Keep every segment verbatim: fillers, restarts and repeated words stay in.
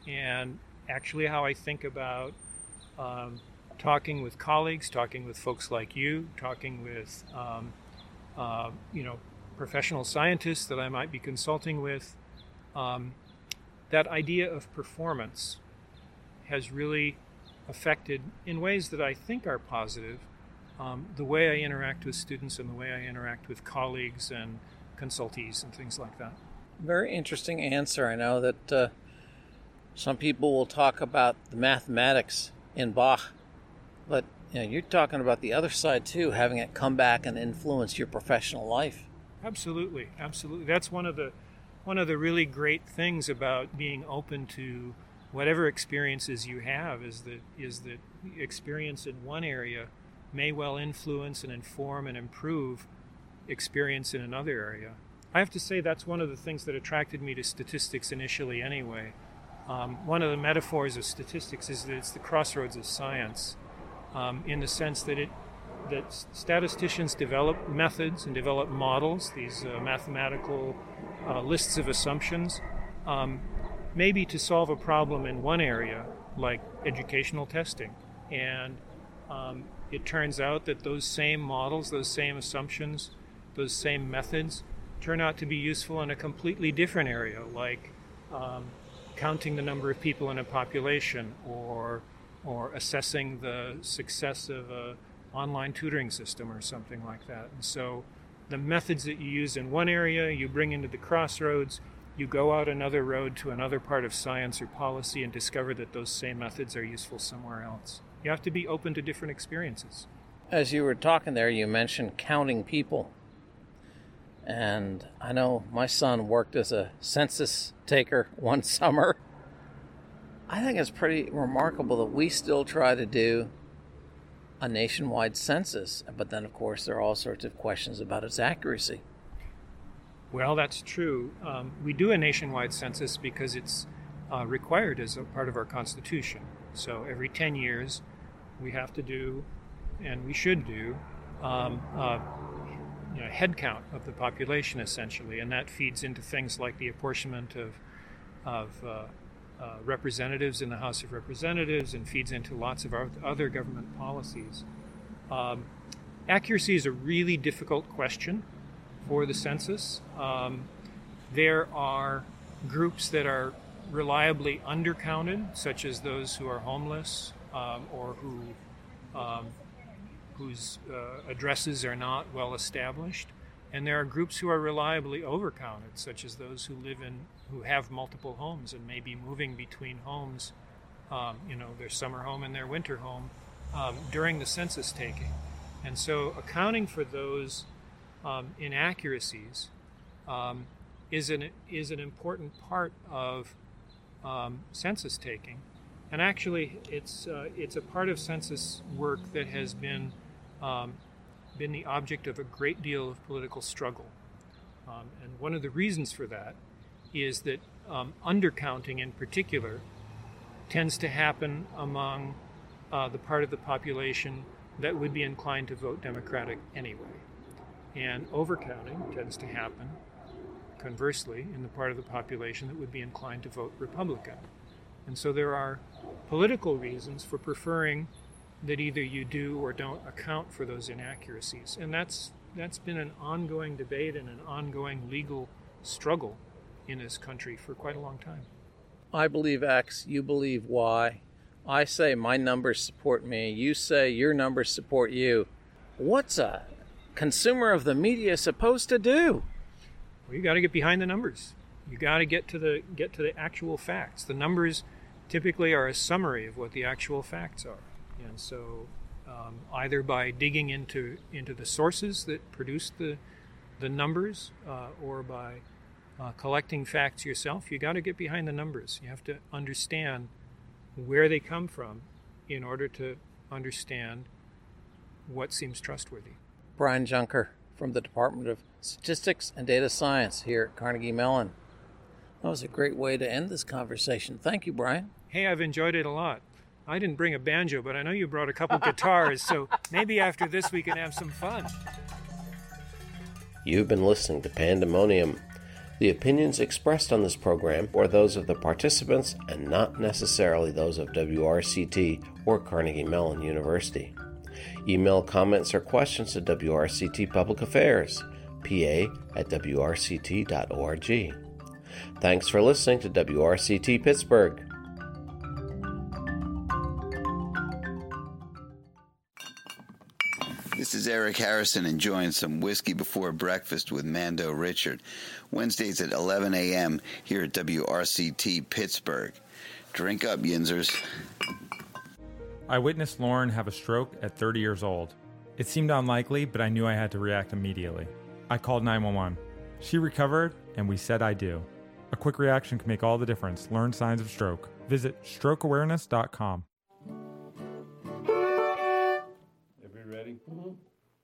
and actually how I think about um, talking with colleagues, talking with folks like you, talking with um, uh, you know professional scientists that I might be consulting with. Um, that idea of performance has really affected, in ways that I think are positive, um, the way I interact with students and the way I interact with colleagues and consultees and things like that. Very interesting answer. I know that uh, some people will talk about the mathematics in Bach, but you know, you're talking about the other side too, having it come back and influence your professional life. Absolutely, absolutely. That's one of the one of the really great things about being open to whatever experiences you have, is that is that experience in one area may well influence and inform and improve experience in another area. I have to say that's one of the things that attracted me to statistics initially anyway. Um, one of the metaphors of statistics is that it's the crossroads of science, um, in the sense that it that statisticians develop methods and develop models, these uh, mathematical uh, lists of assumptions, um, maybe to solve a problem in one area, like educational testing. And um, it turns out that those same models, those same assumptions, those same methods turn out to be useful in a completely different area, like um, counting the number of people in a population, or or assessing the success of a online tutoring system or something like that. And so the methods that you use in one area, you bring into the crossroads, you go out another road to another part of science or policy and discover that those same methods are useful somewhere else. You have to be open to different experiences. As you were talking there, you mentioned counting people. And I know my son worked as a census taker one summer. I think it's pretty remarkable that we still try to do a nationwide census, but then of course there are all sorts of questions about its accuracy. Well, that's true. Um, we do a nationwide census because it's uh, required as a part of our Constitution. So every ten years we have to do, and we should do, um, uh, you know, head count of the population essentially, and that feeds into things like the apportionment of, of uh, Uh, representatives in the House of Representatives, and feeds into lots of our other government policies. Um, accuracy is a really difficult question for the census. Um, there are groups that are reliably undercounted, such as those who are homeless um, or who um, whose uh, addresses are not well established. And there are groups who are reliably overcounted, such as those who live in, who have multiple homes and may be moving between homes, um, you know, their summer home and their winter home, um, during the census taking. And so accounting for those um, inaccuracies um, is an is an important part of um, census taking. And actually, it's uh, it's a part of census work that has been um, been the object of a great deal of political struggle. Um, and one of the reasons for that is that um, undercounting in particular tends to happen among uh, the part of the population that would be inclined to vote Democratic anyway. And overcounting tends to happen, conversely, in the part of the population that would be inclined to vote Republican. And so there are political reasons for preferring that either you do or don't account for those inaccuracies. And that's that's been an ongoing debate and an ongoing legal struggle in this country for quite a long time. I believe X, you believe Y. I say my numbers support me. You say your numbers support you. What's a consumer of the media supposed to do? Well, you got to get behind the numbers. You got to get to the get to the actual facts. The numbers typically are a summary of what the actual facts are. And so um, either by digging into into the sources that produce the the numbers uh, or by uh, collecting facts yourself, you got to get behind the numbers. You have to understand where they come from in order to understand what seems trustworthy. Brian Junker from the Department of Statistics and Data Science here at Carnegie Mellon. That was a great way to end this conversation. Thank you, Brian. Hey, I've enjoyed it a lot. I didn't bring a banjo, but I know you brought a couple guitars, so maybe after this we can have some fun. You've been listening to Pandemonium. The opinions expressed on this program are those of the participants and not necessarily those of W R C T or Carnegie Mellon University. Email comments or questions to W R C T Public Affairs, P A at W R C T dot org. Thanks for listening to W R C T Pittsburgh. This is Eric Harrison enjoying some whiskey before breakfast with Mando Richard. Wednesdays at eleven a.m. here at W R C T Pittsburgh. Drink up, Yinzers. I witnessed Lauren have a stroke at thirty years old. It seemed unlikely, but I knew I had to react immediately. I called nine one one. She recovered, and we said I do. A quick reaction can make all the difference. Learn signs of stroke. Visit stroke awareness dot com. Ready? Mm-hmm.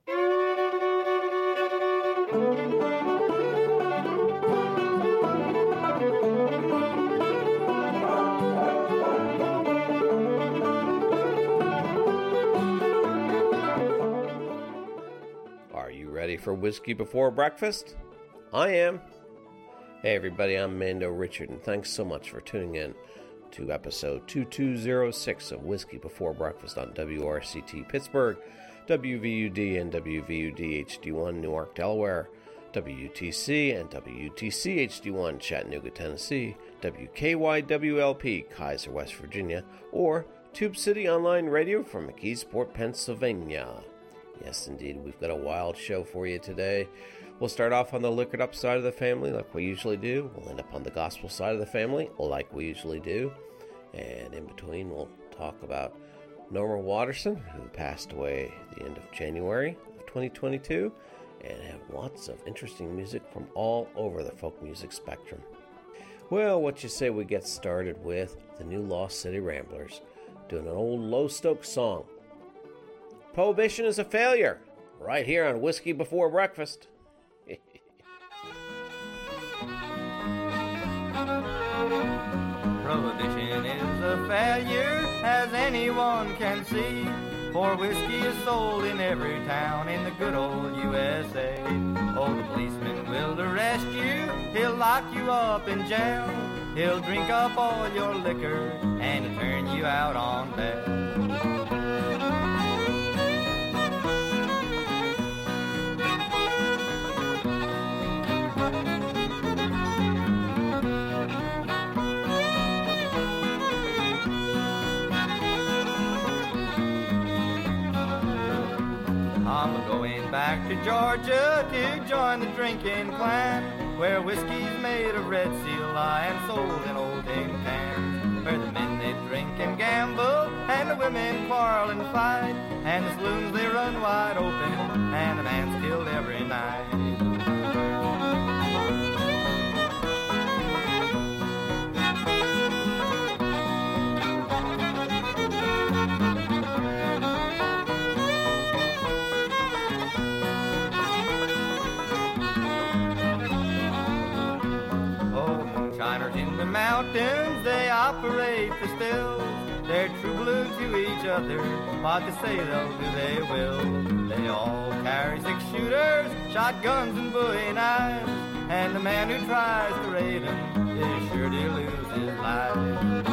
Are you ready for whiskey before breakfast? I am. Hey everybody, I'm Mando Richard, and thanks so much for tuning in to episode two two zero six of Whiskey Before Breakfast on W R C T Pittsburgh, W V U D and W V U D H D one Newark, Delaware, W U T C and W U T C H D one Chattanooga, Tennessee, W K Y W L P Kaiser, West Virginia, or Tube City Online Radio from McKeesport, Pennsylvania. Yes, indeed, we've got a wild show for you today. We'll start off on the liquored up side of the family like we usually do. We'll end up on the gospel side of the family like we usually do. And in between, we'll talk about Norma Watterson, who passed away at the end of January of twenty twenty-two, and have lots of interesting music from all over the folk music spectrum. Well, what you say we get started with the new Lost City Ramblers doing an old Lostoke song. Prohibition is a failure, right here on Whiskey Before Breakfast. Prohibition is a failure, as anyone can see, for whiskey is sold in every town in the good old U S A. Oh, the policeman will arrest you, he'll lock you up in jail, he'll drink up all your liquor, and he'll turn you out on bail. I'm going back to Georgia to join the drinking clan, where whiskey's made of red seal lye and sold in old tin cans, where the men they drink and gamble, and the women quarrel and fight, and the saloons they run wide open, and a man's killed every night. In the mountains they operate the stills, they're true blue to each other, what they say they'll do they will. They all carry six shooters, shotguns and bowie knives, and the man who tries to raid them is sure to lose his life.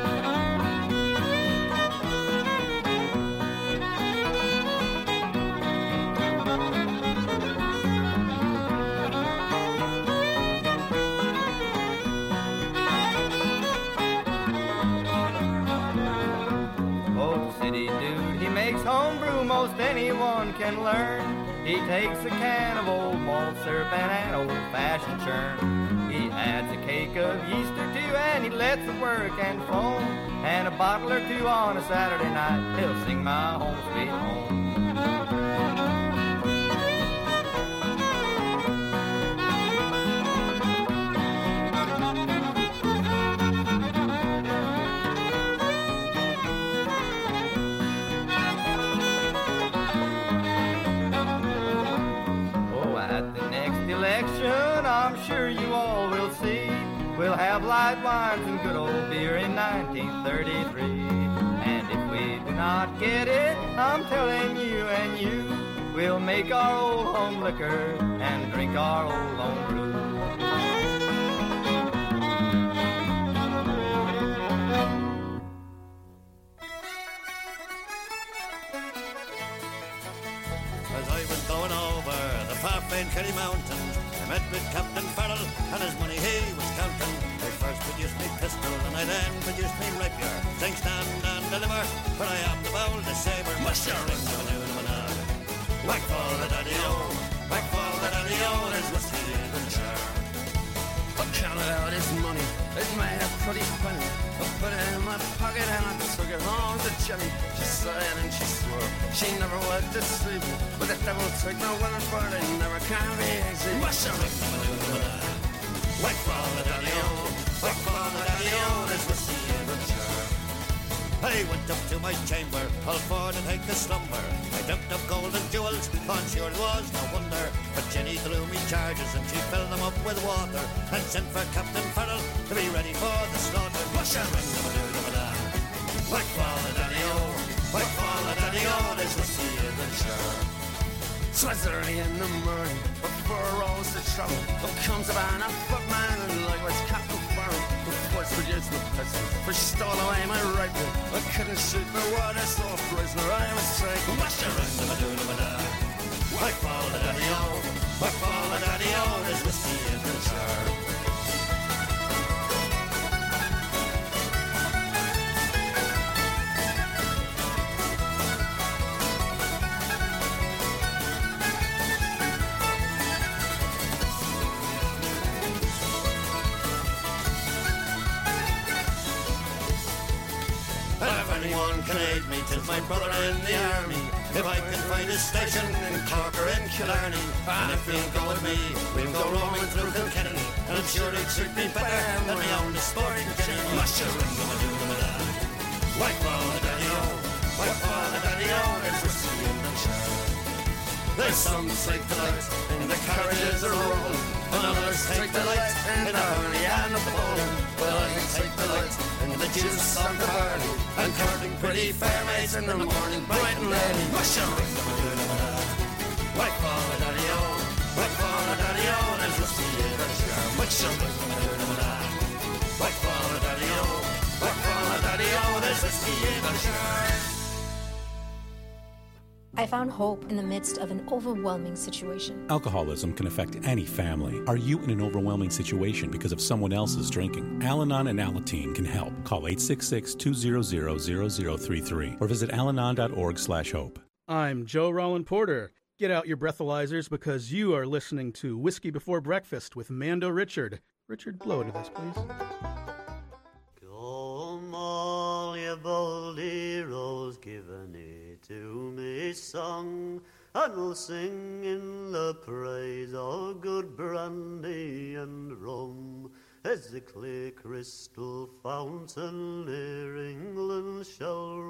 Homebrew most anyone can learn. He takes a can of old malt syrup and an old-fashioned churn. He adds a cake of yeast or two and he lets it work and foam. And a bottle or two on a Saturday night, he'll sing my home sweet home. I'm sure you all will see, we'll have light wines and good old beer in nineteen thirty-three. And if we do not get it, I'm telling you and you, we'll make our old home liquor and drink our old home brew. in Kerry Mountains. I met with Captain Farrell and his money he was counting. I first produced me pistol and I then produced me rapier. Sing, stand and deliver, for I am the boldest sabre. Muster ring the manoo-na-manaa. Whack fall the daddy-o, whack fall the daddy-o, there's whiskey in the jar. I counted out his money, it made a pretty penny. I put it in my pocket and I took it home to Jenny. She sighed and she swore, she never would deceive me. But the devil took no women for it, it never can be easy. Muster ring the manoo-na-manaa. Whack fall the daddy-o, whack fall the daddy-o, there's whiskey in the jar. I went up to my chamber, all for to take a slumber. I dreamt of gold and jewels, on sure it was no wonder. But Jenny threw me charges and she filled them up with water, and sent for Captain Farrell to be ready for the slaughter. Muster ring the manoo-na-manaa. Whack fall the daddy-o, whack fall the daddy-o, there's whiskey in the jar. Twas early in the morning, before I rose to travel. Up comes a man, a footman, and likewise Captain Farrell, who first produced the pistol, for she stole away my rifle. I couldn't shoot the water, so a prisoner I was taken. Muster ring the manoo-na-manaa. Whack fall the daddy-o, whack fall the daddy-o, there's whiskey in the jar. Anyone can aid me, 'tis my brother in the army. If I can find a station in Cork or in Killarney, and if you'll go with me, we'll go roaming through Kilkenny, and I'm sure it'd suit me better than me own the sporting Jenny. Muster ring the manoo-na-manaa. Whack fall the daddy-o, whack fall the daddy-o, there's whiskey in the jar. There's some take delight in the carriages are rolling, and others take delight in the honey and the bowling. Well, I take delight in the juice of the barley, and courting pretty fair maids in the morning bright and early. Muster ring the manoo-na-manaa. Whack fall the daddy-o, whack fall the daddy-o, there's whiskey in the jar. Muster ring the manoo-na-manaa. Whack fall the daddy-o, whack fall the daddy-o, there's whiskey in the jar. I found hope in the midst of an overwhelming situation. Alcoholism can affect any family. Are you in an overwhelming situation because of someone else's drinking? Al-Anon and Alateen can help. Call eight six six, two zero zero, zero zero three three or visit alanon dot org slash hope. I'm Joe Rollin Porter. Get out your breathalyzers because you are listening to Whiskey Before Breakfast with Mando Richard. Richard, blow into this, please. Come all ye bold heroes, giving it to me song, and we'll sing in the praise of good brandy and rum, as the clear crystal fountain near England shall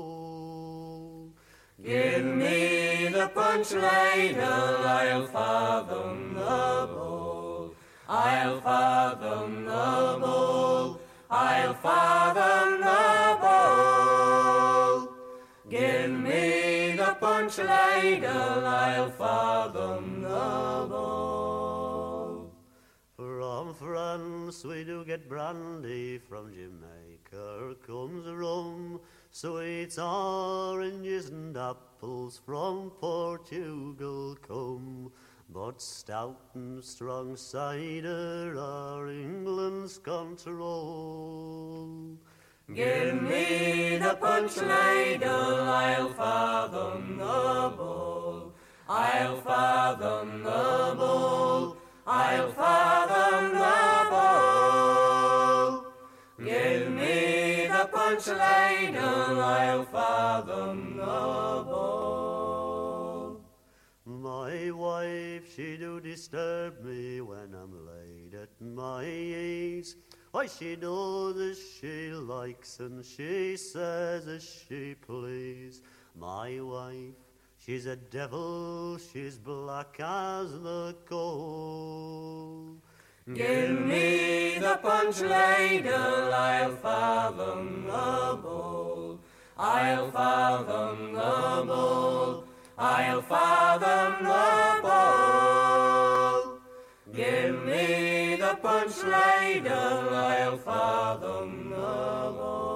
roll. Give me the punch ladle, I'll fathom the bowl. I'll fathom the bowl. I'll fathom the bowl. Give me the punch ladle, I'll fathom the bowl. From France we do get brandy, from Jamaica comes rum, sweet oranges and apples from Portugal come, but stout and strong cider are England's control. Give me the punch ladle, I'll fathom the bowl. I'll fathom the bowl. I'll fathom the bowl. Give me the punch ladle, I'll fathom the bowl. My wife, she do disturb me when I'm laid at my ease. Why, she does as she likes and she says as she please. My wife, she's a devil, she's black as the coal. Give me the punch ladle, I'll fathom the bowl. I'll fathom the bowl. I'll fathom the bowl. Give me the punch ladle, I'll fathom the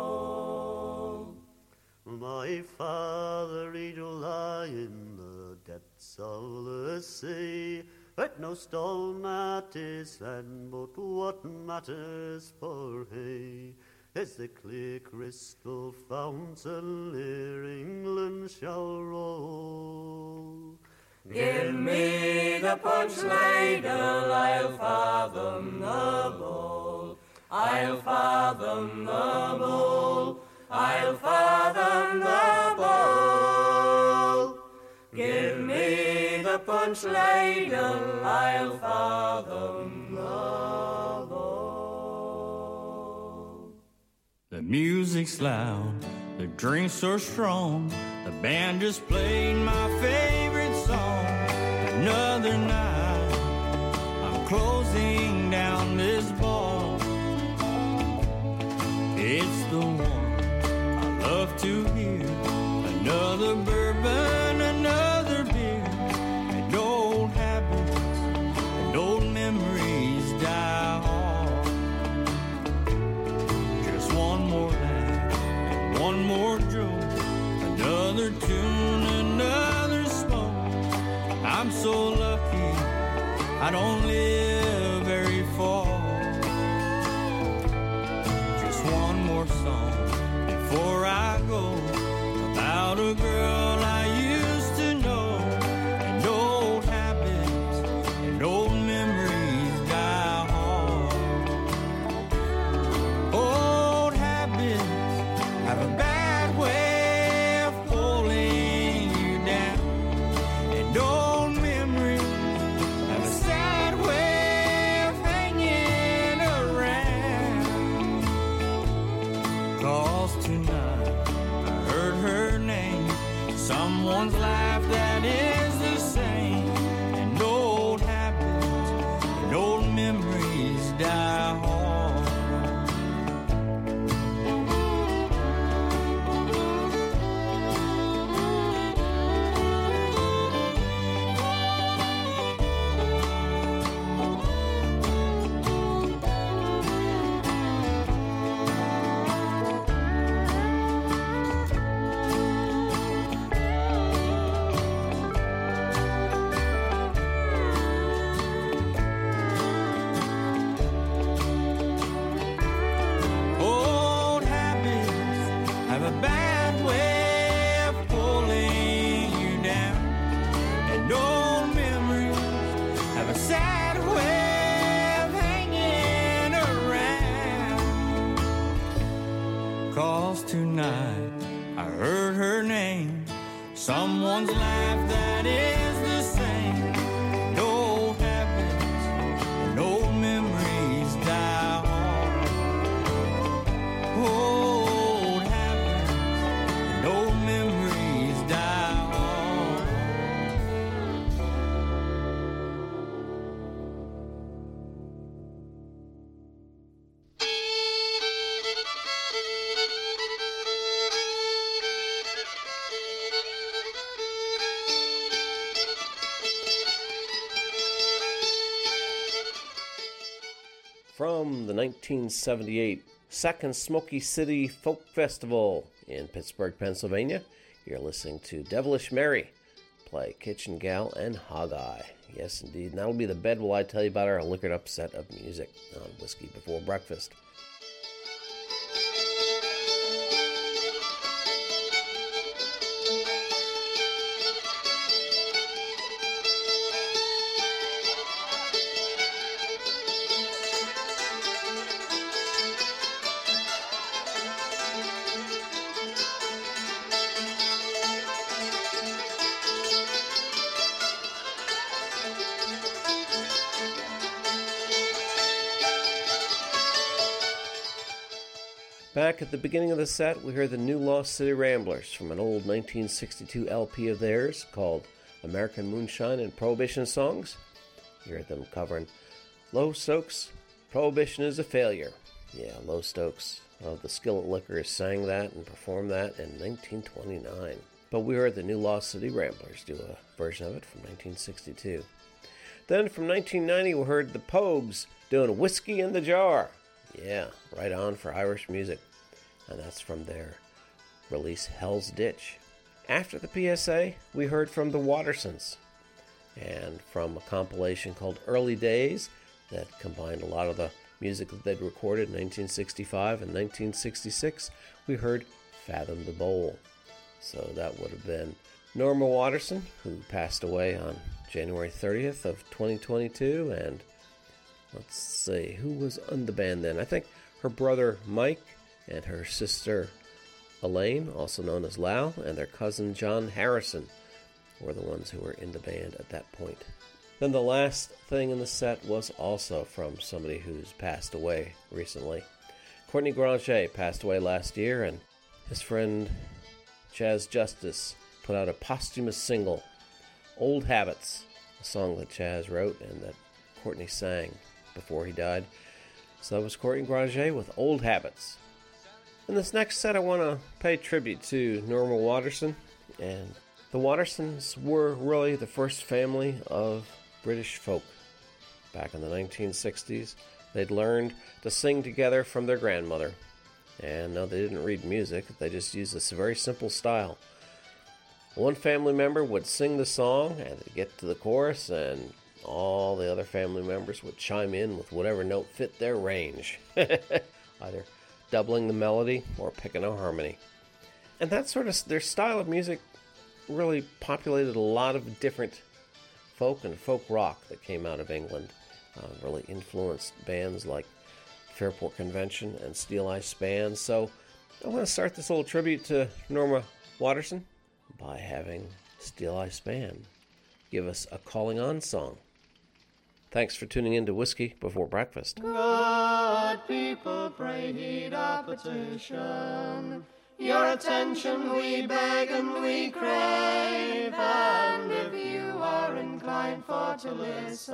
bowl. My father, he'd lie in the depths of the sea, But no stone at his hand, but what matters for he is the clear crystal fountain ere England shall roll. Give me the punch ladle, I'll fathom the bowl. I'll fathom the bowl. I'll fathom the bowl. Give me the punch ladle, I'll fathom the bowl. The music's loud, the drinks are strong. The band just played my favorite song. Another night, I'm closing down this bar. It's the one I love to hear. Another bourbon, another beer. And old habits and old memories die hard. Just one more laugh and one more joke. Another tune, another smoke. I'm so lucky I don't live very far. Just one more song before I go, about a girl I used to know. And old habits and old memories die hard. Old habits have a bad way of pulling you down. And old memories have a sad way of hanging around. 'Cause tonight I heard her name, someone's life that is the same. And old habits and old memories die hard. Old habits have a bad way of pulling you down. And old memories have a sad way of hanging around. 'Cause tonight I heard her name, someone's life that is the same. And old habits and old memories die hard. Old habits and old memories die hard. From the nineteen seventy-eight Second Smoky City Folk Festival in Pittsburgh, Pennsylvania, you're listening to Devilish Mary play Kitchen Gal and Hog Eye. Yes, indeed. And that'll be the bed while I tell you about our liquored up set of music on Whiskey Before Breakfast. Back at the beginning of the set, we heard the New Lost City Ramblers from an old nineteen sixty-two L P of theirs called American Moonshine and Prohibition Songs. You heard them covering Low Stokes, Prohibition is a Failure. Yeah, Low Stokes of the Skillet Liquors sang that and performed that in nineteen twenty-nine. But we heard the New Lost City Ramblers do a version of it from nineteen sixty-two. Then from nineteen ninety, we heard the Pogues doing Whiskey in the Jar. Yeah, right on for Irish music. And that's from their release Hell's Ditch. After the P S A, we heard from the Watersons. And from a compilation called Early Days that combined a lot of the music that they'd recorded in nineteen sixty-five and nineteen sixty-six, we heard Fathom the Bowl. So that would have been Norma Waterson, who passed away on January thirtieth of twenty twenty-two. And let's see, who was in the band then? I think her brother Mike and her sister Elaine, also known as Lau, and their cousin John Harrison were the ones who were in the band at that point. Then the last thing in the set was also from somebody who's passed away recently. Courtney Granger passed away last year, and his friend Chaz Justice put out a posthumous single, Old Habits, a song that Chaz wrote and that Courtney sang before he died. So that was Courtney Granger with Old Habits. In this next set, I want to pay tribute to Norma Waterson. And the Watersons were really the first family of British folk. Back in the nineteen sixties, they'd learned to sing together from their grandmother. And no, they didn't read music, they just used this very simple style. One family member would sing the song, and they'd get to the chorus, and all the other family members would chime in with whatever note fit their range. Either doubling the melody or picking a harmony. And that sort of, their style of music really populated a lot of different folk and folk rock that came out of England. Uh, really influenced bands like Fairport Convention and Steel Eye Span. So I want to start this little tribute to Norma Waterson by having Steel Eye Span give us a Calling On song. Thanks for tuning in to Whiskey Before Breakfast. Good people, pray heed our petition. Your attention we beg and we crave, and if you are inclined for to listen,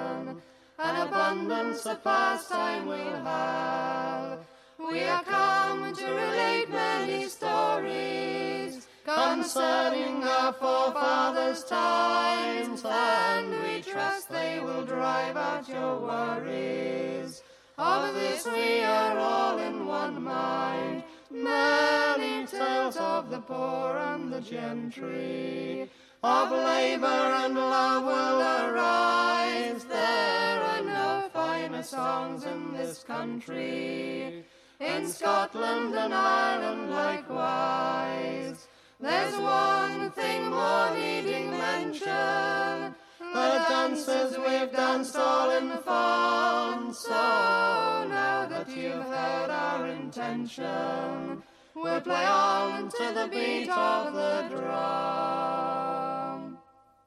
an abundance of pastime we'll have. We are come to relate many stories concerning our forefathers' times, and we trust they will drive out your worries. Of this we are all in one mind. Many tales of the poor and the gentry, of labor and love will arise. There are no finer songs in this country, in Scotland and Ireland likewise. There's one thing more needing mention, the dances we've danced all in fun. So now that you've heard our intention, we'll play on to the beat of the drum.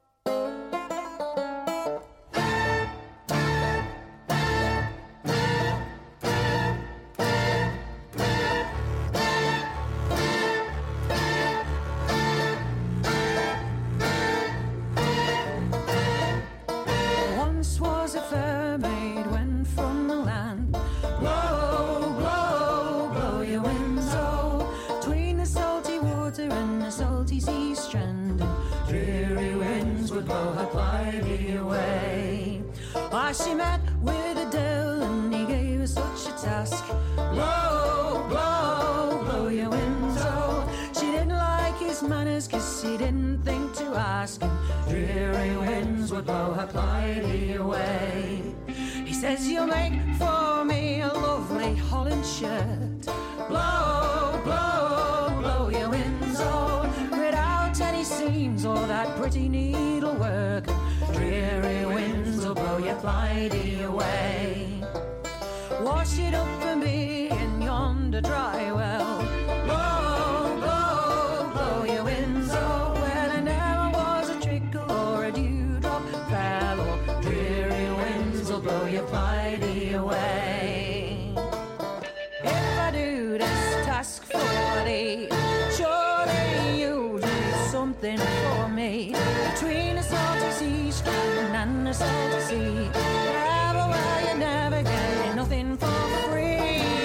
She met with Adele and he gave her such a task. Blow, blow, blow your winds, oh. She didn't like his manners cause he didn't think to ask, and dreary winds would blow her plighty away. He says you'll make for me a lovely Holland shirt. Blow, blow, blow your winds, oh. Without any seams or that pretty needlework, dreary winds will blow your plighty away. Wash it up for me in yonder dry well. Blow, blow, blow your winds, oh. Well, there never was a trickle or a dewdrop fell, oh. Dreary winds will blow your plighty away. If I do this task for thee, surely you'll do something for me. Between a salty sea strand and a salty sea, travel where you never get nothing for free.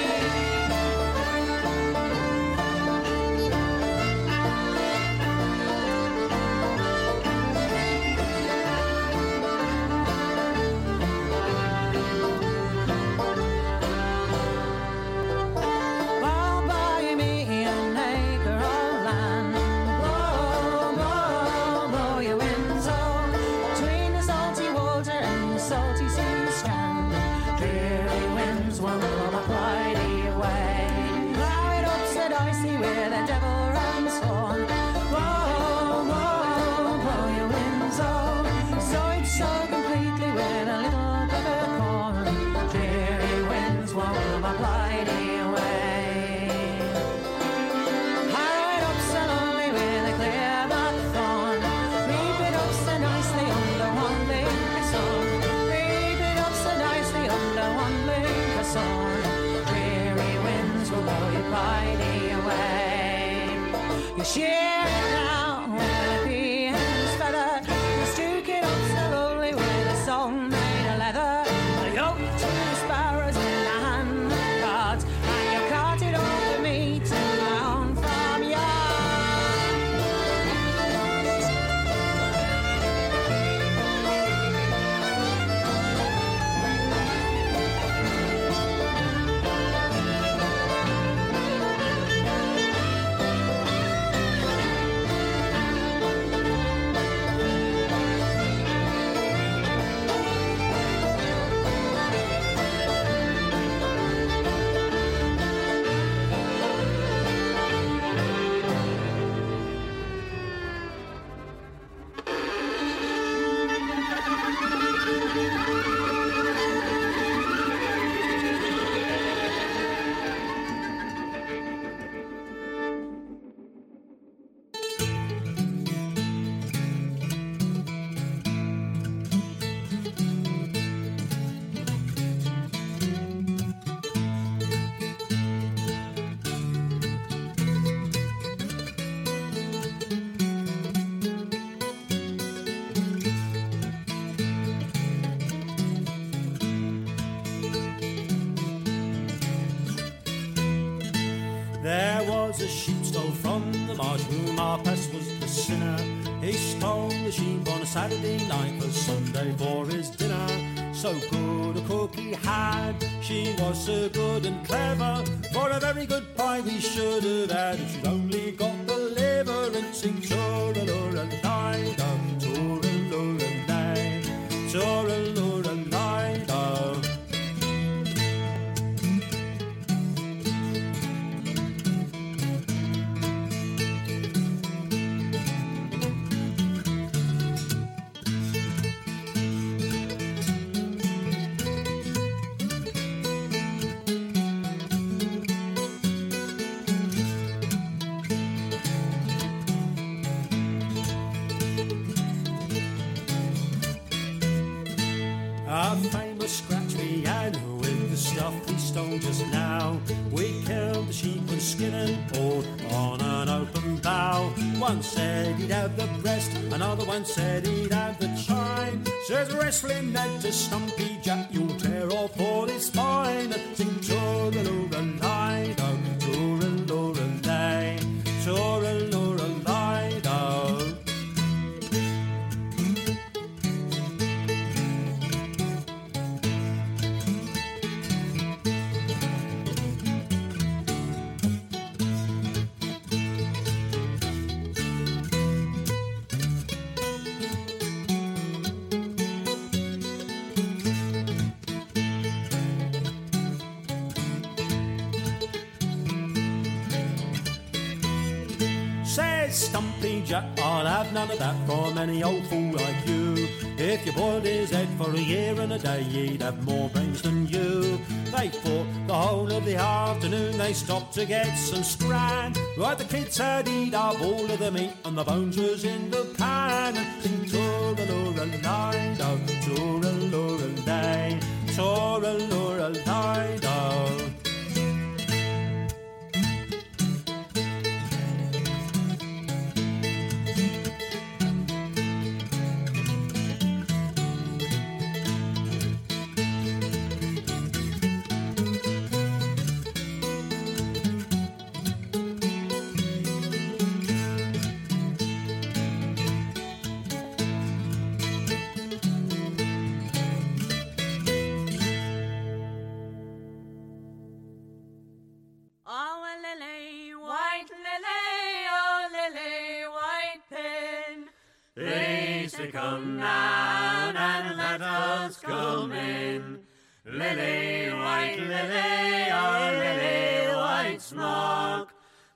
I'll buy me an acre of land. Blow, blow, blow your winds, oh. Between dicey where the devil runs on. Whoa, whoa, blow your Windsor, so it's so completely with a little peppercorn. Dreary winds won't my blighty away. Hide up so lonely with a clear buckthorn. Reap it up so nicely under one blinker sun. Reap it up so nicely under one blinker sun. Dreary winds will blow your blighty away. You shear it down with a peahen's feather. You stroke it up so lowly with a song made of leather. You yoke two sparrows in a hand of cards, and you cart it over me to my own farmyard. There was a sheep stole from the marsh whom Marpes was the sinner. He stole the sheep on a Saturday night for Sunday for his dinner. So good a cook he had, she was so good and clever. For a very good pie we should have had if she'd only got the liver. And sing Toralora-lida, Toralora-lida, Toralora-lida. A famous scratch we had with the stuff we stole just now. We killed the sheep and skin and poured on an open bough. One said he'd have the breast, another one said he'd have the chine. Says wrestling Ned to Stumpy Jack, you'll tear off all his spine. Sing Toralora-lida, Toralora-lida, Toralora-lida. Says Stumpy Jack, I'll have none of that from any old fool like you. If you boiled his head for a year and a day, he'd have more brains than you. They fought the whole of the afternoon, they stopped to get some scran. Right, the kids had eat up all of the meat and the bones was in the pan. And sing Toralora-lida, Toralora-lida, Toralora-lida. Please to come down and let us come in. Lily white, lily, oh lily white smock.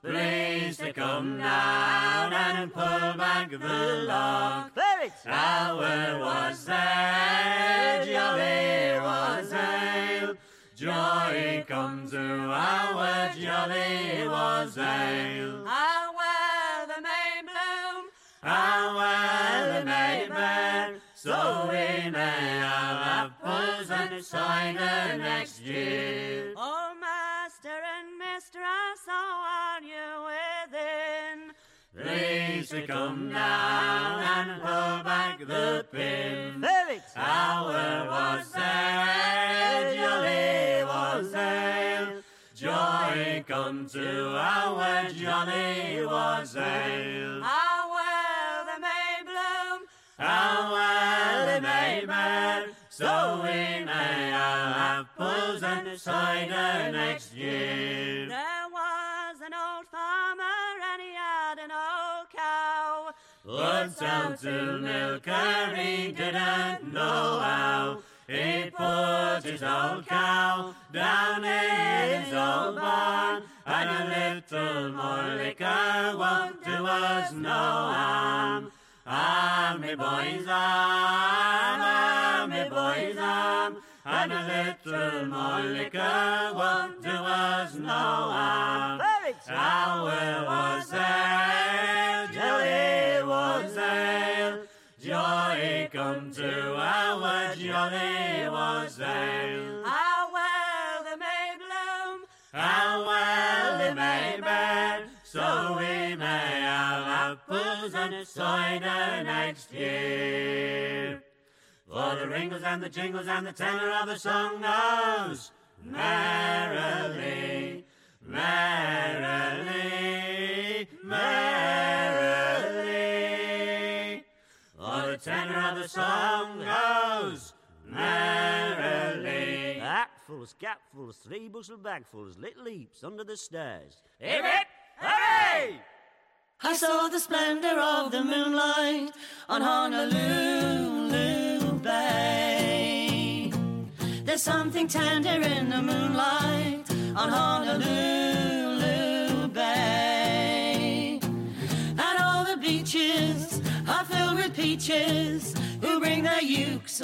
Please to come down and pull back the log. Our was there, jolly was ale. Joy come to our jolly was ale. How well the May bloom, how well the May burn, so we may have apples and cider next year. Oh, master and mistress, how are you within? Please to come down and pull back the pin. Our was there, jolly was ale. Joy come to our jolly was ale. How well the May bloom, how well the May burn, so we may have apples and cider next year. There was an old farmer and he had an old cow. Puts out to milk her, he didn't know how. He put his old cow down in his old barn, and a little more liquor won't do us no harm. Ah, me boys, arm, ah, me boys, arm, and a little more liquor won't do us no harm. Our was ale, jolly was ale. Joy come to our jolly was ale. How well the May bloom, how well the May burn, so we may have apples and cider next year. For the ringles and the jingles and the tenor of the song goes merrily, merrily, merrily. For the tenor of the song goes merrily. Hatfuls, capfuls, three bushel bagfuls, little heaps under the stairs. Hip, hip, hooray! I saw the splendor of the moonlight on Honolulu Bay. There's something tender in the moonlight on Honolulu Bay. And all the beaches are filled with peaches who bring their ukes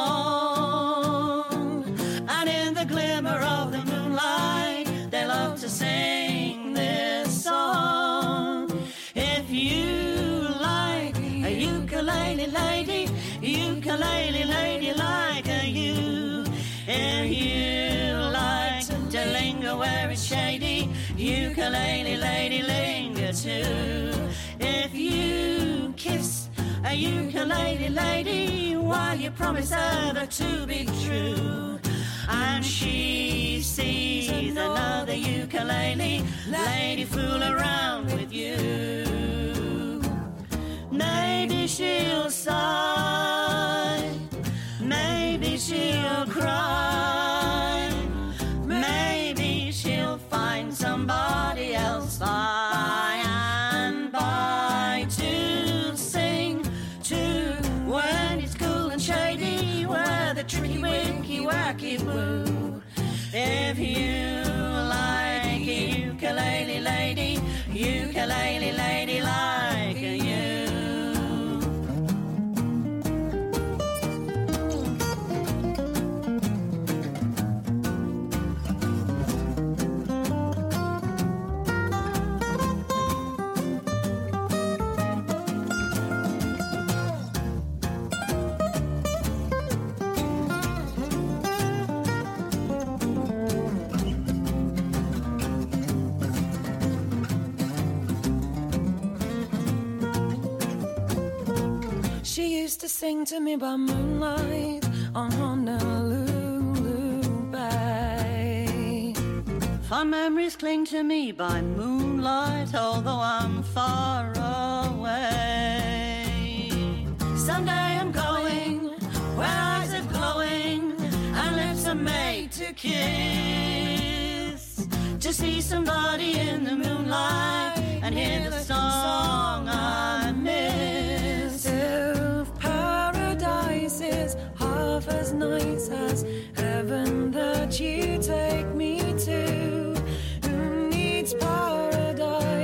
along. And in the glimmer of the moonlight, they love to sing this song. If you like a ukulele lady, ukulele lady like a you. If you like to linger where it's shady, ukulele lady linger too. If you kiss a ukulele lady while you promise her to be true, and she sees another ukulele lady fool around with you, maybe she'll sigh, maybe she'll cry, maybe she'll find somebody else by and by to sing to when it's cool and shady, where the tricky winky wacky woo. If you like a ukulele lady, ukulele lady like you. She used to sing to me by moonlight on Honolulu Bay. Fond memories cling to me by moonlight, although I'm far away. Someday I'm going where eyes are glowing and lips are made to kiss, to see somebody in the moonlight and hear the song I miss. If paradise is half as nice as heaven that you take me to, who needs paradise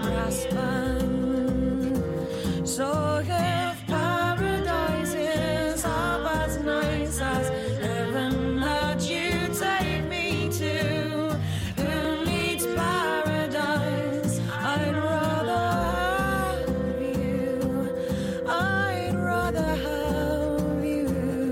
Aspen. So if paradise is half as nice as heaven that you take me to, who needs paradise? I'd rather have you. I'd rather have you.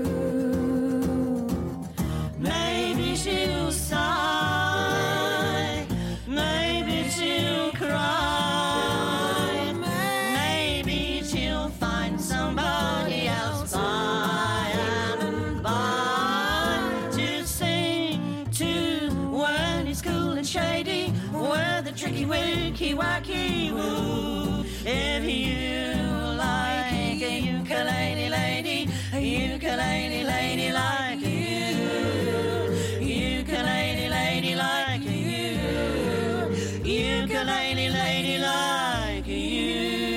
Maybe she'll sigh, maybe she'll cry, maybe she'll find somebody else by and by to sing to when it's cool and shady, where the tricky wicky wacky woo. If you like a ukulele lady, a ukulele lady like you, ukulele lady like you, ukulele lady like you.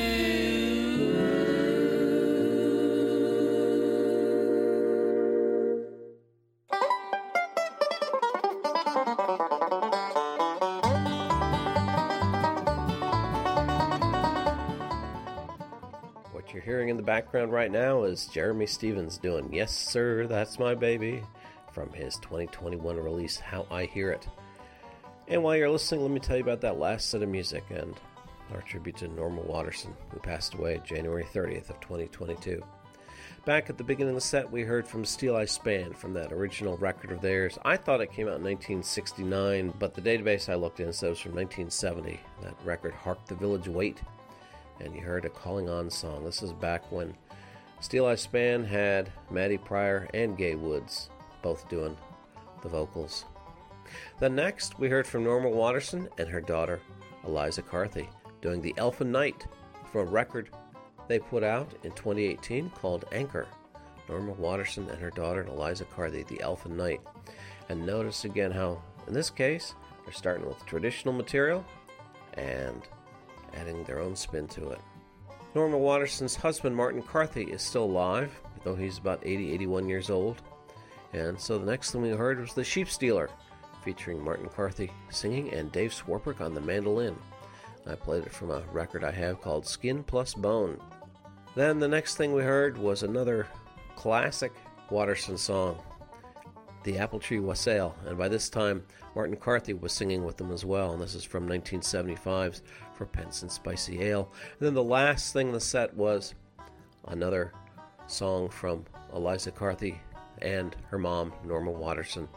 What you're hearing in the background right now is Jeremy Stevens doing Yes Sir, That's My Baby from his twenty twenty-one release How I Hear It. And while you're listening, let me tell you about that last set of music and our tribute to Norma Waterson, who passed away January thirtieth of twenty twenty-two. Back at the beginning of the set, we heard from Steel Eye Span from that original record of theirs. I thought it came out in nineteen sixty-nine, but the database I looked in says it was from nineteen seventy. That record, Hark the Village Wait, and you heard a Calling On song. This is back when Steel Eye Span had Maddie Pryor and Gay Woods both doing the vocals. Then next, we heard from Norma Waterson and her daughter, Eliza Carthy, doing The Elfin Night from a record they put out in twenty eighteen called Anchor. Norma Waterson and her daughter, Eliza Carthy, The Elfin Night. And notice again how, in this case, they're starting with traditional material and adding their own spin to it. Norma Waterson's husband, Martin Carthy, is still alive, though he's about eighty, eighty-one years old. And so the next thing we heard was The Sheep Stealer, featuring Martin Carthy singing and Dave Swarbrick on the mandolin. I played it from a record I have called Skin Plus Bone. Then the next thing we heard was another classic Waterson song, The Apple Tree Wassail, and by this time Martin Carthy was singing with them as well, and this is from nineteen seventy-five's For Pence and Spicy Ale. And then the last thing in the set was another song from Eliza Carthy and her mom, Norma Waterson.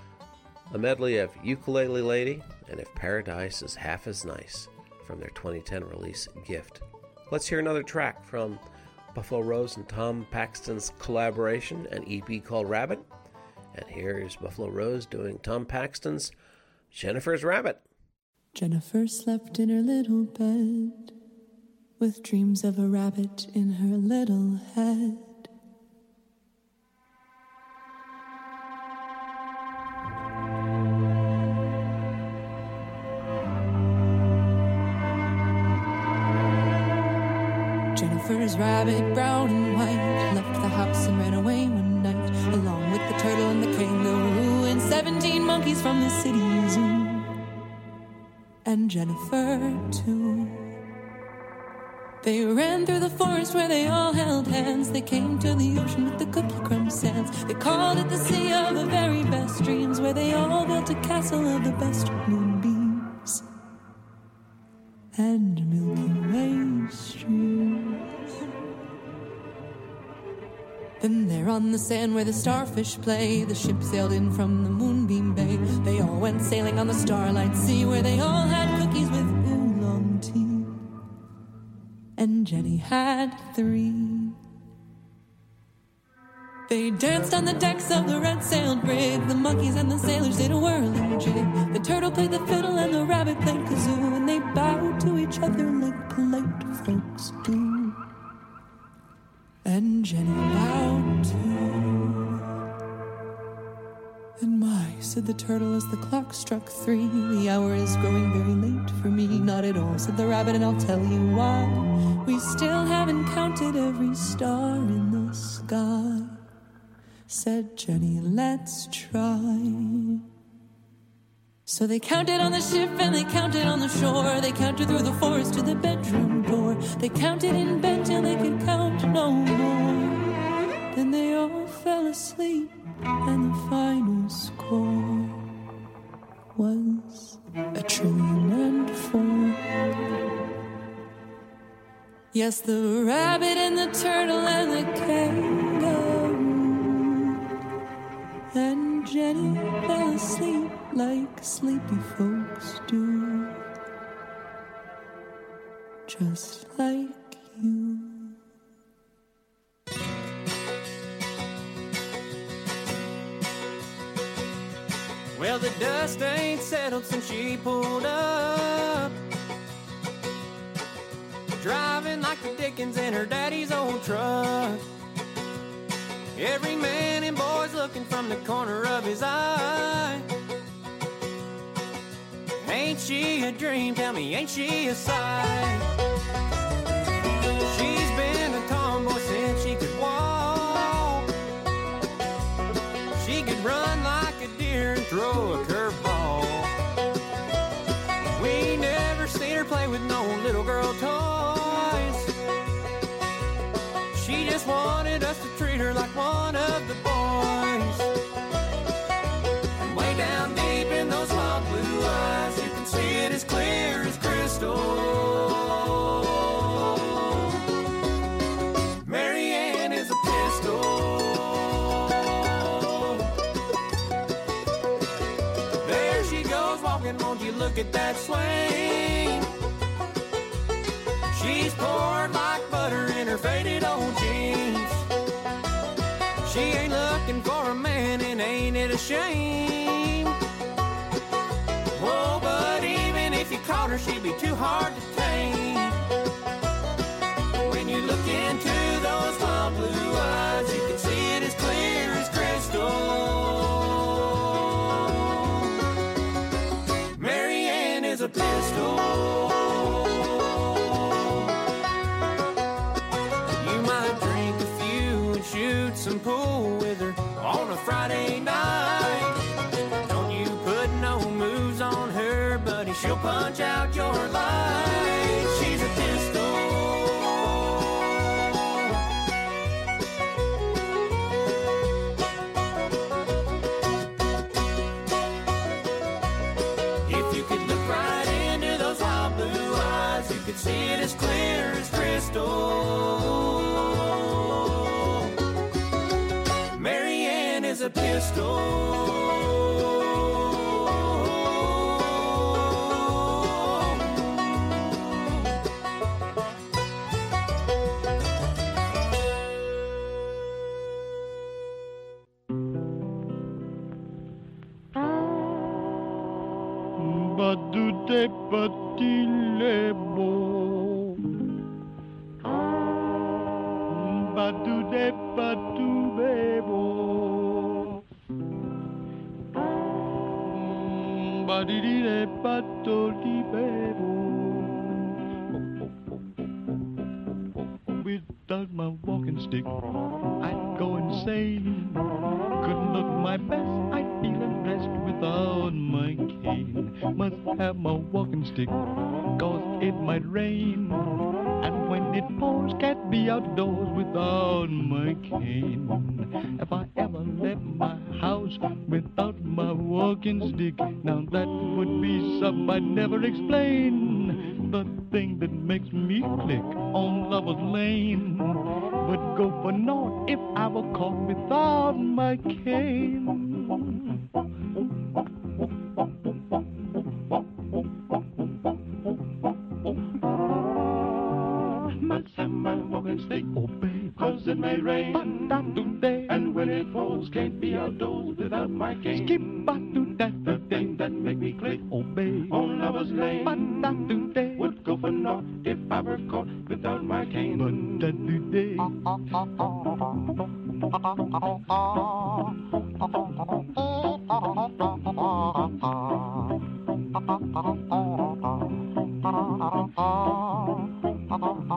A medley of Ukulele Lady and If Paradise is Half as Nice from their twenty ten release, Gift. Let's hear another track from Buffalo Rose and Tom Paxton's collaboration, an E P called Rabbit. And here is Buffalo Rose doing Tom Paxton's Jennifer's Rabbit. Jennifer slept in her little bed with dreams of a rabbit in her little head. Jennifer's rabbit, brown and white, left the house and ran away one night, along with the turtle and the kangaroo and seventeen monkeys from the city zoo. And Jennifer, too. They ran through the forest where they all held hands. They came to the ocean with the cookie crumb sands. They called it the sea of the very best dreams, where they all built a castle of the best moonbeams and Milky Way streams. Then there on the sand where the starfish play, the ship sailed in from the Moonbeam Bay. They all went sailing on the Starlight Sea, where they all had cookies with oolong tea. And Jenny had three. They danced on the decks of the red-sailed brig. The monkeys and the sailors did a whirling jig. The turtle played the fiddle and the rabbit played kazoo, and they bowed to each other like polite folks do. And Jenny bowed too. And my, said the turtle as the clock struck three, the hour is growing very late for me. Not at all, said the rabbit, and I'll tell you why. We still haven't counted every star in the sky. Said Jenny, let's try. So they counted on the ship and they counted on the shore. They counted through the forest to the bedroom door. They counted in bed till they could count no more. Then they all fell asleep and the final score was a trillion and four. Yes, the rabbit and the turtle and the kangaroo and Jenny fell asleep like sleepy folks do, just like you. Well, the dust ain't settled since she pulled up, driving like the Dickens in her daddy's old truck. Every man and boy's looking from the corner of his eye. Ain't she a dream? Tell me, ain't she a sight? She's been a tomboy since she could walk. She could run like a deer and throw a curveball. We never seen her play with no little girl toys. She just wanted us to treat her like one of the boys. And way down deep in those wild blue eyes, you can see it as clear as crystal. Mary Ann is a pistol. There she goes walking, won't you look at that swing? She's poured like butter in her faded old jeans. She ain't looking for a man, and ain't it a shame? Oh, but even if you caught her, she'd be too hard to tame. When you look into those wild blue eyes, you can see it as clear as crystal. Mary Ann is a pistol. Shoot some pool with her on a Friday night. Don't you put no moves on her, buddy, she'll punch out your light. She's a pistol. If you could look right into those wild blue eyes, you could see it as clear as crystal. Is a pistol. Ba-do-de, ba-dee-le-bo. Ba-do-de, ba-do-be-bo. Without my walking stick, I'd go insane. Couldn't look my best, I'd feel undressed without my cane. Must have my walking stick, cause it might rain. And when it pours, can't be outdoors without my cane. If I ever left my house without my walking stick, now that would be something I'd never explain. The thing that makes me click on Lover's Lane would go for naught if I were caught without my cane. Must have my walking stick, obey, cause it may rain. And when it falls, can't be outdoors without my cane. Skip that, the thing that make me click, obey, on Lover's Lane would go for naught if I were caught without my cane. But that day.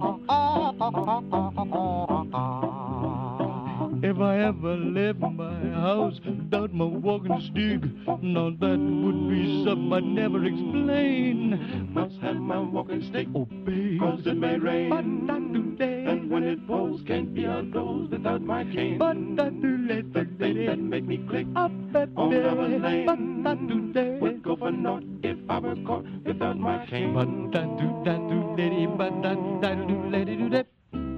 If I ever left my house without my walking stick. Now that would be something I'd never explain. Must have my walking stick, oh babe, cause it may rain. But I do day, and when it pours, can't be outdoors without my cane. But I do let the thing that make me click up at on Lover's Lane. But I do day, would go for naught if I were caught without my cane. But I do that do lady, but I do lady do that.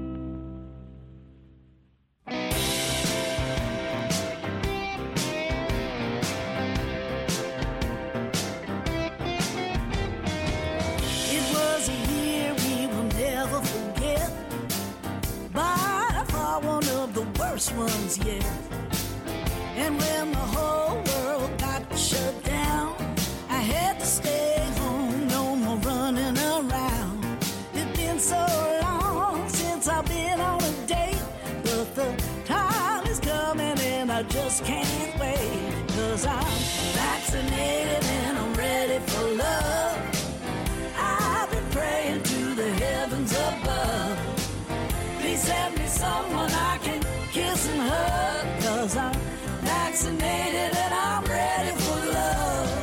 Ones yet. And when the whole world got shut down, I had to stay home, no more running around. It's been so long since I've been on a date, but the time is coming and I just can't wait. Cause I'm vaccinated and I'm ready for love. I've been praying to the heavens above. Please send me someone I can kiss and hug, cause I'm vaccinated and I'm ready for love.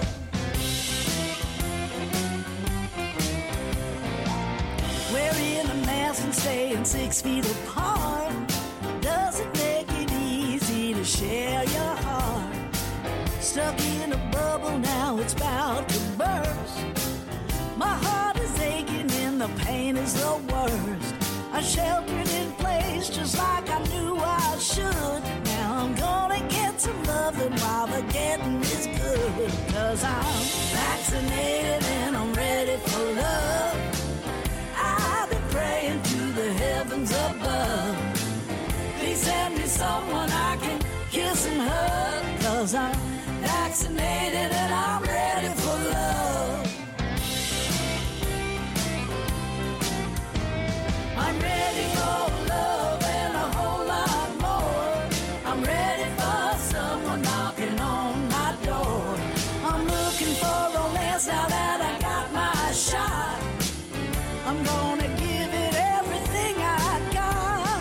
Wearing a mask and staying six feet apart doesn't make it easy to share your heart. Stuck in a bubble, now it's about to burst. My heart is aching and the pain is the worst. I sheltered in place just like I knew I should. Now I'm gonna get some loving while the getting is good. Cause I'm vaccinated and I'm ready for love. I've been praying to the heavens above. Please send me someone I can kiss and hug. Cause I'm vaccinated and I'm ready for love. I'm ready for love and a whole lot more. I'm ready for someone knocking on my door. I'm looking for romance now that I got my shot. I'm gonna give it everything I got.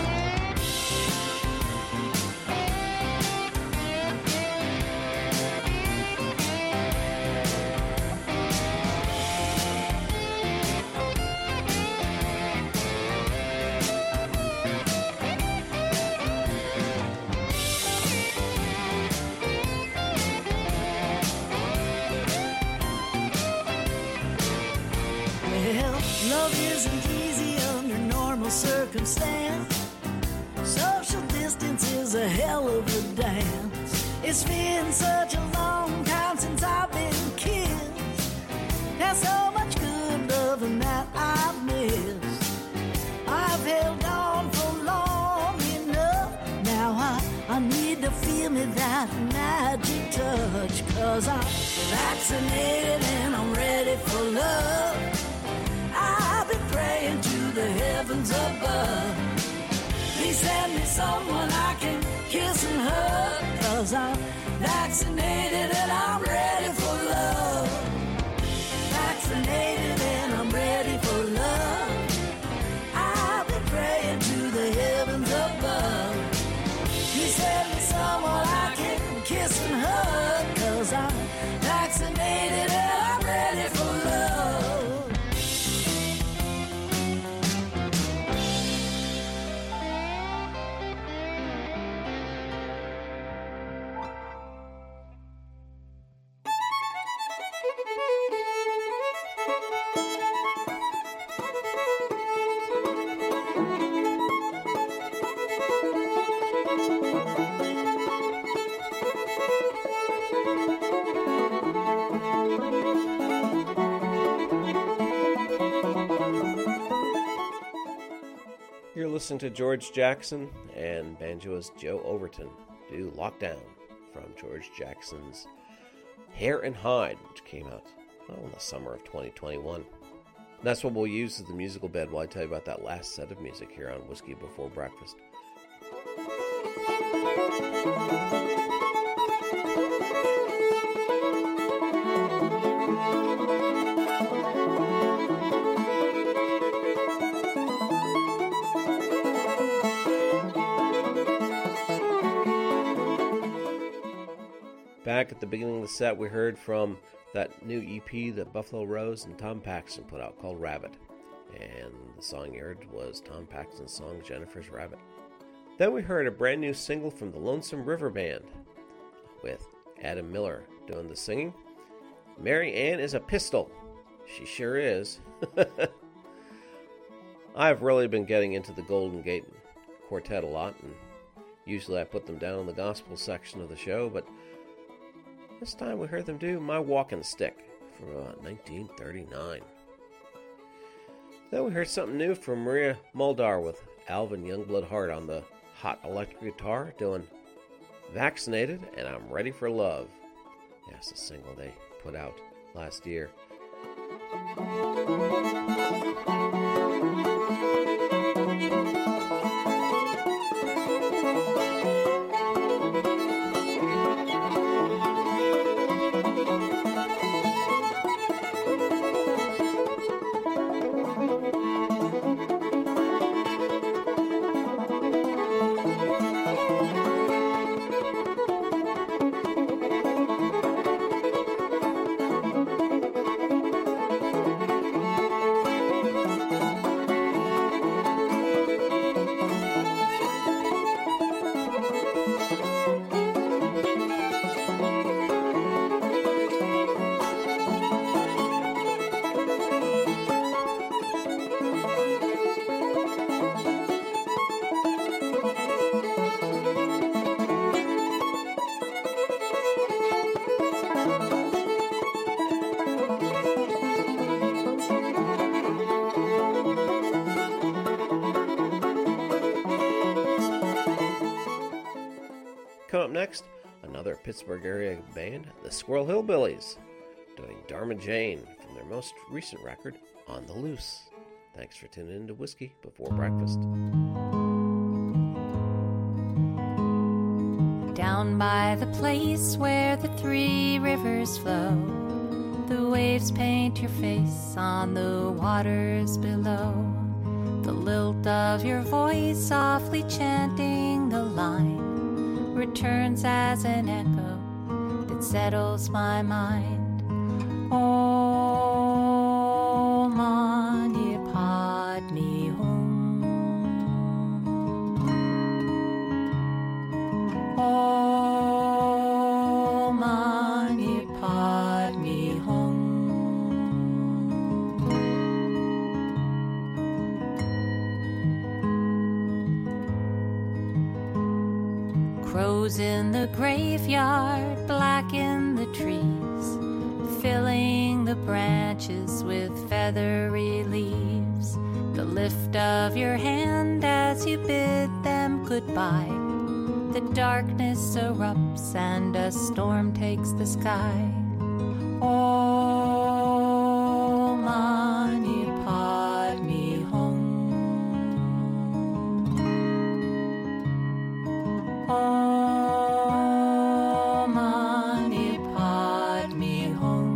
Love isn't easy under normal circumstance. Social distance is a hell of a dance. It's been such a long time since I've been kissed. There's so much good loving that I've missed. I've held on for long enough. Now I, I need to feel me that magic touch. Cause I'm vaccinated and I'm ready for love. I've been praying to the heavens above. Please send me someone I can kiss and hug. Cause I'm vaccinated and I'm ready for love. Vaccinated and I'm ready for love. I've been praying to the heavens above. Please send me someone I can kiss and hug. Cause I'm vaccinated and I'm ready for love. You're listening to George Jackson and banjoist Joe Overton do Lockdown from George Jackson's Hair and Hide, which came out well, in the summer of twenty twenty-one. And that's what we'll use as the musical bed while I tell you about that last set of music here on Whiskey Before Breakfast. Back at the beginning of the set, we heard from that new E P that Buffalo Rose and Tom Paxton put out called Rabbit. And the song you heard was Tom Paxton's song Jennifer's Rabbit. Then we heard a brand new single from the Lonesome River Band with Adam Miller doing the singing. Mary Ann is a pistol. She sure is. I've really been getting into the Golden Gate Quartet a lot, and usually I put them down in the gospel section of the show, but this time we heard them do My Walking Stick from uh, nineteen thirty-nine. Then we heard something new from Maria Muldaur with Alvin Youngblood Hart on the hot electric guitar doing Vaccinated and I'm Ready for Love. That's the single they put out last year. Coming up next, another Pittsburgh area band, the Squirrel Hillbillies, doing Dharma Jane from their most recent record, On the Loose. Thanks for tuning in to Whiskey Before Breakfast. Down by the place where the three rivers flow, the waves paint your face on the waters below. The lilt of your voice softly chanting the line returns as an echo that settles my mind. Oh, mani padme hum. Oh, mani padme hum. Crows in the graveyard, black in the trees, filling the branches with feathery leaves. The lift of your hand as you bid them goodbye. The darkness erupts and a storm takes the sky. Oh, mani padme hum. Oh, mani padme hum.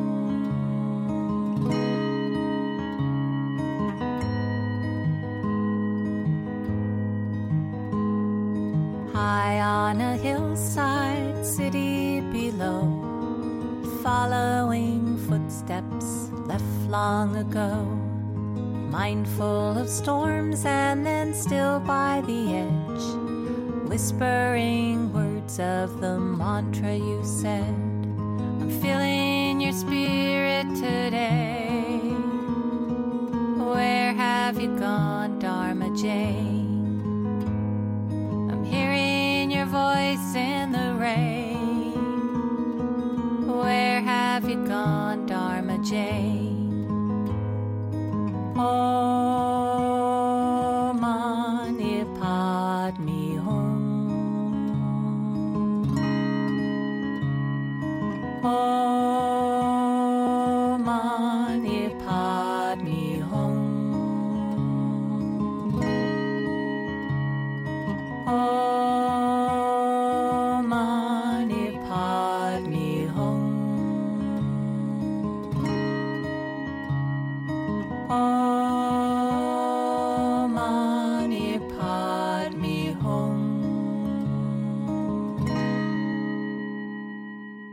High on a hillside, city below, following footsteps left long ago, mindful of storms and then still by the edge, whispering words of the mantra you said. I'm feeling your spirit today. Where have you gone, Dharma Jane? I'm hearing your voice in the rain. Where have you gone, Dharma Jane? Oh, mani padme hum. Oh, mani padme hum. Oh, mani padme hum. Oh, mani padme hum.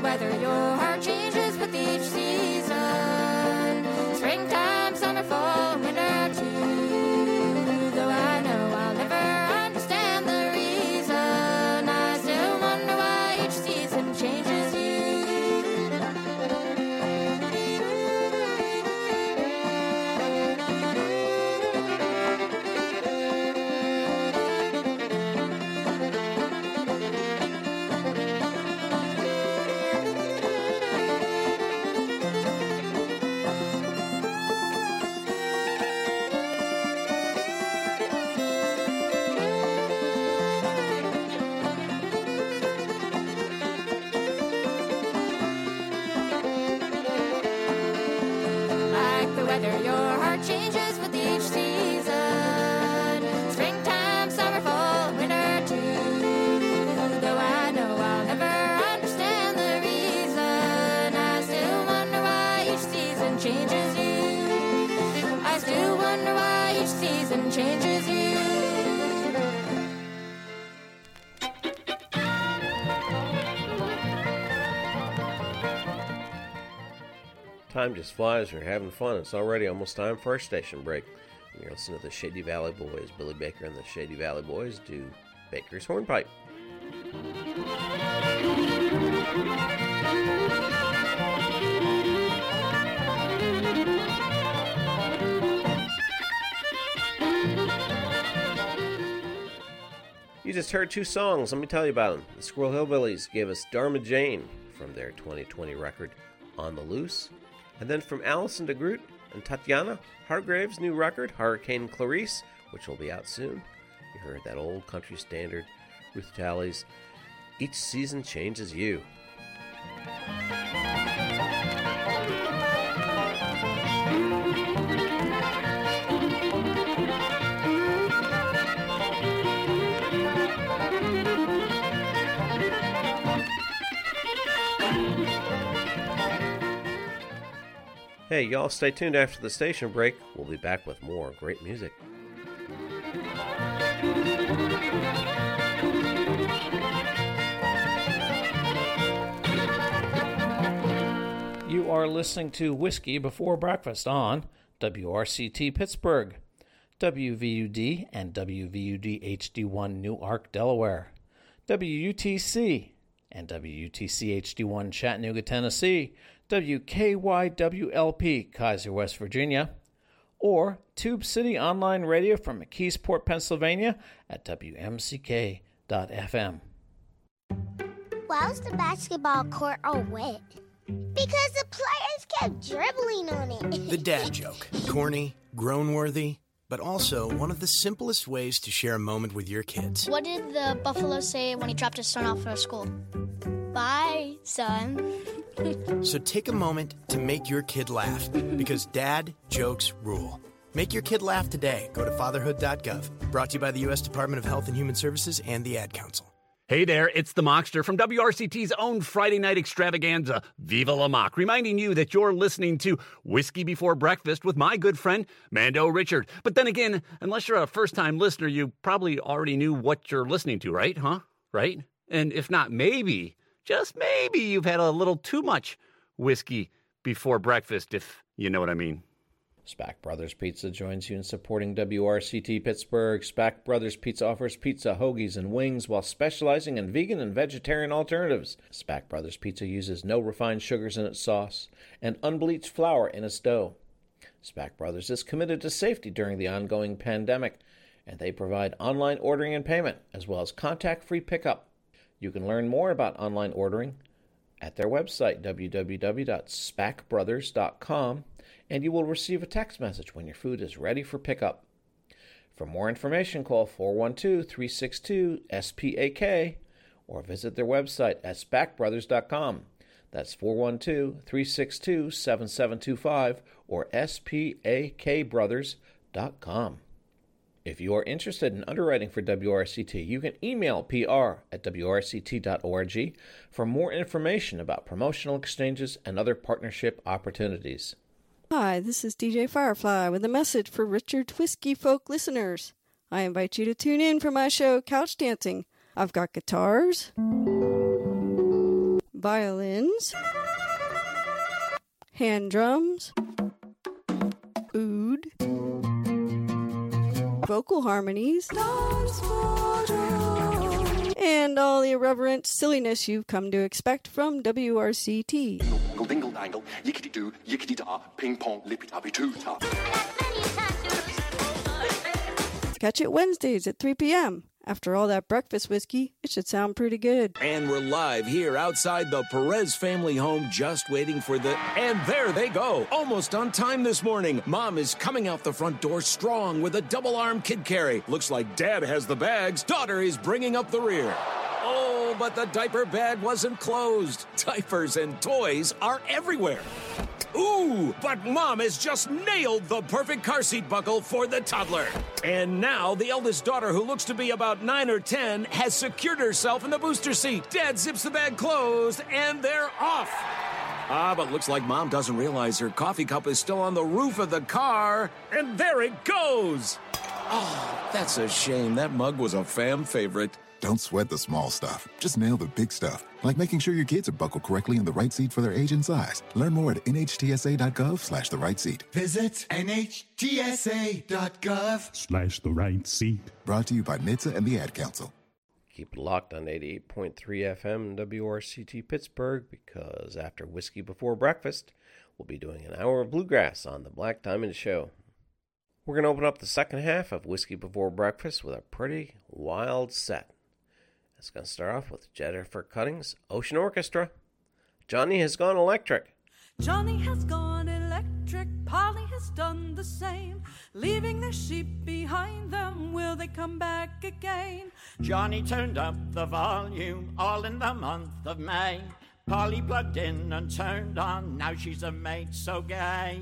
weather, your heart changes with each season. Springtime, summer, fall, and winter too. Though I know I'll never understand the reason, I still wonder why each season changes you. Like the weather, your heart changes with each season. Springtime, summer, fall, winter too. Though I know I'll never understand the reason, I still wonder why each season changes you. I still wonder why each season changes you. Time just flies when you're having fun. It's already almost time for our station break. And you're listening to the Shady Valley Boys. Billy Baker and the Shady Valley Boys do Baker's Hornpipe. You just heard two songs. Let me tell you about them. The Squirrel Hillbillies gave us Dharma Jane from their twenty twenty record On the Loose. And then from Allison DeGroot and Tatiana Hargrave's new record, Hurricane Clarice, which will be out soon. You heard that old country standard, Ruth Talley's Each Season Changes You. Hey, y'all stay tuned after the station break. We'll be back with more great music. You are listening to Whiskey Before Breakfast on W R C T Pittsburgh, W V U D and W V U D H D one Newark, Delaware, W U T C and W U T C H D one Chattanooga, Tennessee, W K Y W L P Kaiser, West Virginia, or Tube City Online Radio from McKeesport, Pennsylvania at W M C K dot F M. Why was the basketball court all wet? Because the players kept dribbling on it. The dad joke. Corny, groan-worthy, but also one of the simplest ways to share a moment with your kids. What did the buffalo say when he dropped his son off for school? Bye, son. So take a moment to make your kid laugh, because dad jokes rule. Make your kid laugh today. Go to fatherhood dot gov. Brought to you by the U S Department of Health and Human Services and the Ad Council. Hey there, it's the Mockster from W R C T's own Friday night extravaganza, Viva La Mock, reminding you that you're listening to Whiskey Before Breakfast with my good friend, Mando Richard. But then again, unless you're a first-time listener, you probably already knew what you're listening to, right? Huh? Right? And if not, maybe, just maybe, you've had a little too much whiskey before breakfast, if you know what I mean. Spack Brothers Pizza joins you in supporting W R C T Pittsburgh. Spack Brothers Pizza offers pizza, hoagies, and wings while specializing in vegan and vegetarian alternatives. Spack Brothers Pizza uses no refined sugars in its sauce and unbleached flour in its dough. Spack Brothers is committed to safety during the ongoing pandemic, and they provide online ordering and payment, as well as contact-free pickup. You can learn more about online ordering at their website, w w w dot spack brothers dot com, and you will receive a text message when your food is ready for pickup. For more information, call four one two, three six two, S P A K or visit their website at spack brothers dot com. That's four one two, three six two, seven seven two five or S P A K brothers dot com. If you are interested in underwriting for W R C T, you can email P R at W R C T dot org for more information about promotional exchanges and other partnership opportunities. Hi, this is D J Firefly with a message for Richard Whiskey Folk listeners. I invite you to tune in for my show, Couch Dancing. I've got guitars, violins, hand drums, oud, vocal harmonies, and all the irreverent silliness you've come to expect from W R C T. Dingle, dingle, dangle, yickety doo, yickety da, ping pong, lippy tappy too ta. Catch it Wednesdays at three p.m. After all that breakfast whiskey, it should sound pretty good. And we're live here outside the Perez family home, just waiting for the... And there they go, almost on time this morning. Mom is coming out the front door strong with a double-arm kid carry. Looks like Dad has the bags. Daughter is bringing up the rear. Oh, but the diaper bag wasn't closed. Diapers and toys are everywhere. Ooh, but Mom has just nailed the perfect car seat buckle for the toddler. And now the eldest daughter, who looks to be about nine or ten, has secured herself in the booster seat. Dad zips the bag closed, and they're off. Ah, but looks like Mom doesn't realize her coffee cup is still on the roof of the car. And there it goes. Oh, that's a shame. That mug was a fam favorite. Don't sweat the small stuff. Just nail the big stuff, like making sure your kids are buckled correctly in the right seat for their age and size. Learn more at nhtsa.gov slash the right seat. Visit nhtsa.gov Slash the right seat. Brought to you by N H T S A and the Ad Council. Keep it locked on eighty-eight point three F M W R C T Pittsburgh, because after Whiskey Before Breakfast, we'll be doing an hour of bluegrass on the Black Diamond Show. We're going to open up the second half of Whiskey Before Breakfast with a pretty wild set. It's going to start off with Jennifer Cutting's Ocean Orchestra. Johnny Has Gone Electric. Johnny has gone electric, Polly has done the same, leaving their sheep behind them. Will they come back again? Johnny turned up the volume all in the month of May. Polly plugged in and turned on, now she's a maid so gay.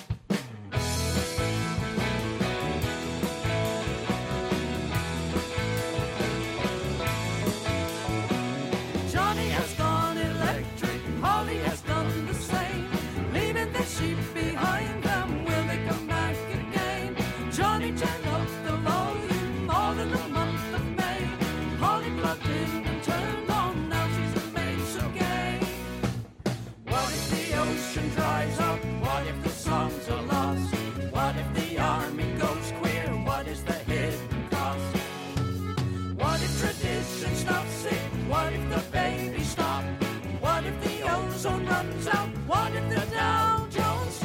Johnny has gone electric, Polly has done the same, leaving their sheep behind them. Will they come back again? Johnny turned up the volume all in the month of May. Polly plugged in and turned on, now she's a maid so gay. What if the ocean dries up? What if the songs are lost? What if the army goes queer? What is the hidden cost? What if tradition stops it? What if the baby stops? What if the ozone runs out? What if the Dow Jones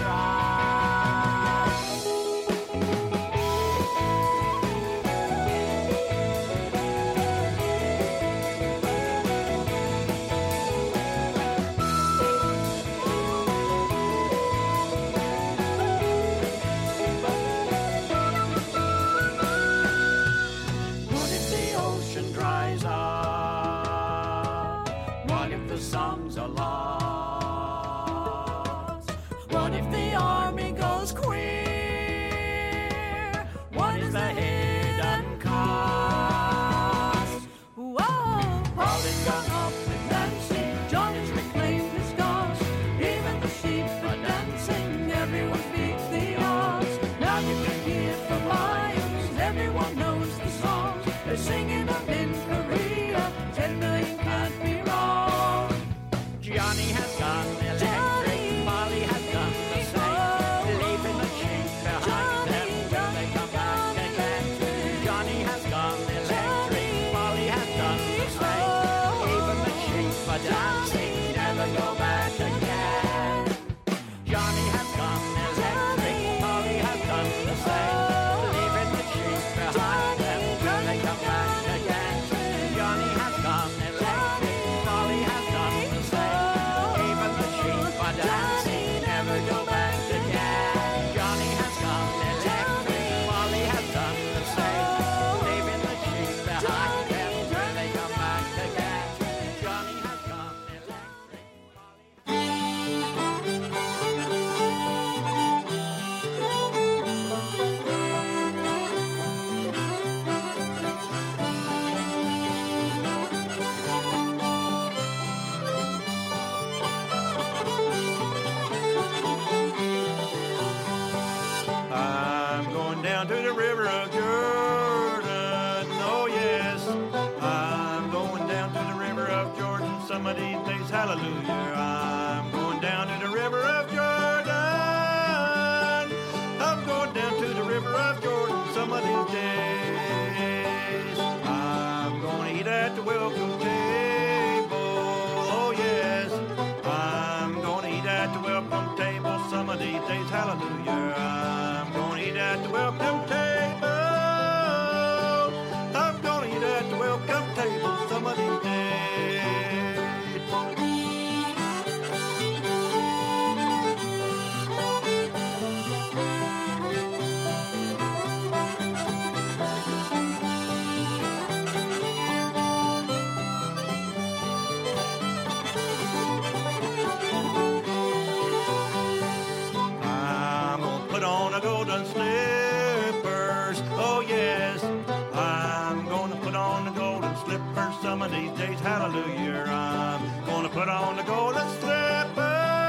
What if the ocean dries up? What if the songs are lost? What if the army goes queer? What is the hidden cost? Whoa, Polly's gone up and dancing, Johnny's reclaimed his cause. Even the sheep are dancing, everyone beat the odds. Now you can hear the lions, everyone knows the songs. They're singing them in Korea, ten million can't be wrong. Johnny hallelujah. I'm going down to the river of Jordan. I'm going down to the river of Jordan some of these days. I'm going to eat at the welcome table. Oh, yes. I'm going to eat at the welcome table some of these days. Hallelujah. I'm going to eat at the welcome table. I'm going to eat at the welcome table some of these days. Golden slippers, oh yes, I'm gonna put on the golden slippers some of these days, hallelujah. I'm gonna put on the golden slippers,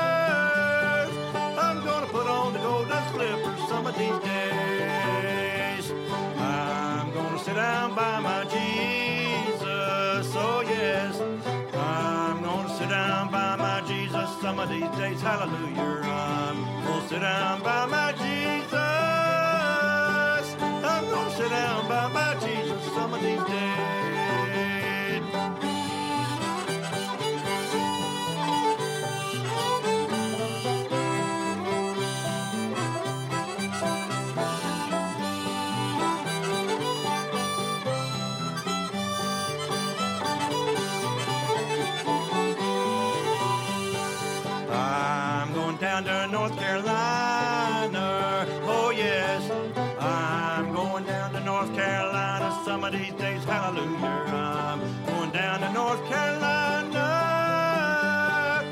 I'm gonna put on the golden slippers some of these days. I'm gonna sit down by my Jesus, oh yes, I'm gonna sit down by my Jesus some of these days, hallelujah. I'm gonna sit down by my Jesus. I'm gonna sit down by my Jesus some of these days. I'm going down to North Carolina, oh yes, I'm going down to North Carolina some of these days, hallelujah.